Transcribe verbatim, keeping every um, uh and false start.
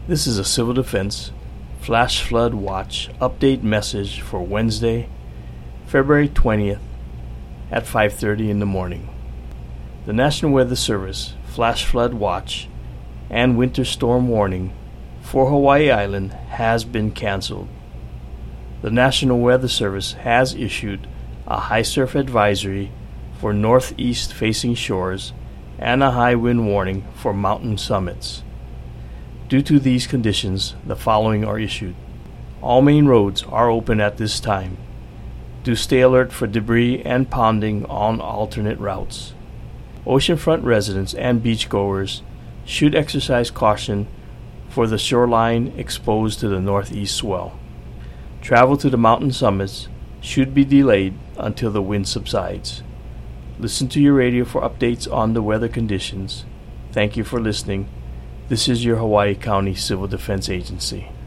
This is a Civil Defense Flash Flood Watch update message for Wednesday, February twentieth at five thirty in the morning. The National Weather Service Flash Flood Watch and Winter Storm Warning for Hawaii Island has been canceled. The National Weather Service has issued a high surf advisory for northeast facing shores and a high wind warning for mountain summits. Due to these conditions, the following are issued. All main roads are open at this time. Do stay alert for debris and ponding on alternate routes. Oceanfront residents and beachgoers should exercise caution for the shoreline exposed to the northeast swell. Travel to the mountain summits should be delayed until the wind subsides. Listen to your radio for updates on the weather conditions. Thank you for listening. This is your Hawaii County Civil Defense Agency.